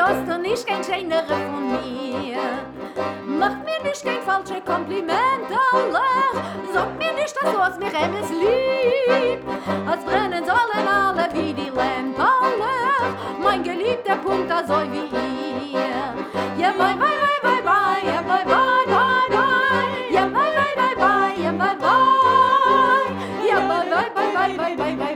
hast du nicht kein schönere von mir. Macht mir nicht kein falsches Kompliment, Allah. Sag mir nicht, dass du aus mir es lieb. Als brennen sollen alle wie die Lampe, Allah. Mein geliebter Punkt, so wie ihr. Ja, bye, bye, bye, bye, bye. Ja, bye, bye, bye, bye. Ja, bye, bye, bye, bye. Ja, bye, bye. Ja, bye, bye, bye, bye, bye, bye, bye.